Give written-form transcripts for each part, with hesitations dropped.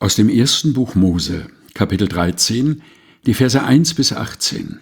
Aus dem ersten Buch Mose, Kapitel 13, die Verse 1 bis 18.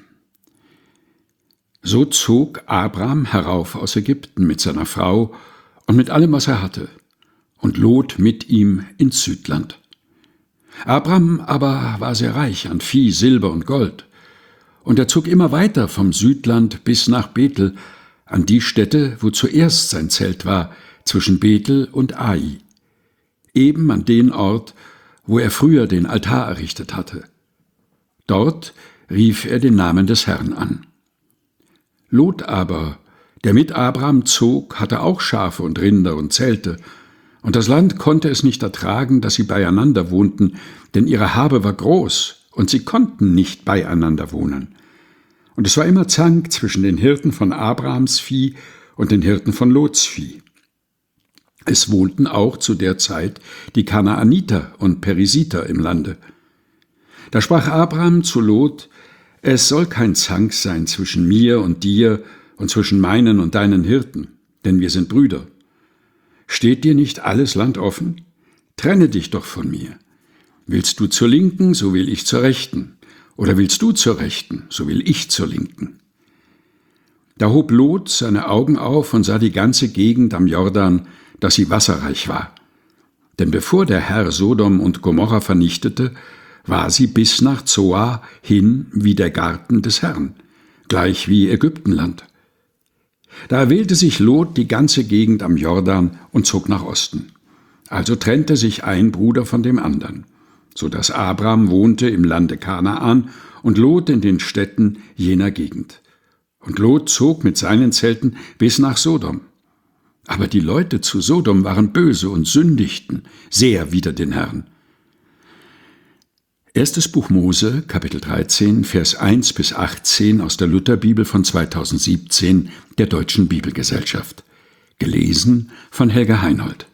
So zog Abram herauf aus Ägypten mit seiner Frau und mit allem, was er hatte, und Lot mit ihm ins Südland. Abram aber war sehr reich an Vieh, Silber und Gold, und er zog immer weiter vom Südland bis nach Bethel, an die Stätte, wo zuerst sein Zelt war, zwischen Bethel und Ai, eben an den Ort, wo er früher den Altar errichtet hatte. Dort rief er den Namen des Herrn an. Lot aber, der mit Abram zog, hatte auch Schafe und Rinder und Zelte, und das Land konnte es nicht ertragen, dass sie beieinander wohnten, denn ihre Habe war groß, und sie konnten nicht beieinander wohnen. Und es war immer Zank zwischen den Hirten von Abrams Vieh und den Hirten von Lots Vieh. Es wohnten auch zu der Zeit die Kanaaniter und Perisiter im Lande. Da sprach Abram zu Lot: Es soll kein Zank sein zwischen mir und dir und zwischen meinen und deinen Hirten, denn wir sind Brüder. Steht dir nicht alles Land offen? Trenne dich doch von mir. Willst du zur Linken, so will ich zur Rechten. Oder willst du zur Rechten, so will ich zur Linken. Da hob Lot seine Augen auf und sah die ganze Gegend am Jordan, dass sie wasserreich war. Denn bevor der Herr Sodom und Gomorra vernichtete, war sie bis nach Zoar hin wie der Garten des Herrn, gleich wie Ägyptenland. Da erwählte sich Lot die ganze Gegend am Jordan und zog nach Osten. Also trennte sich ein Bruder von dem anderen, so dass Abram wohnte im Lande Kanaan und Lot in den Städten jener Gegend. Und Lot zog mit seinen Zelten bis nach Sodom. Aber die Leute zu Sodom waren böse und sündigten sehr wider den Herrn. Erstes Buch Mose, Kapitel 13, Vers 1 bis 18 aus der Lutherbibel von 2017 der Deutschen Bibelgesellschaft. Gelesen von Helga Heinold.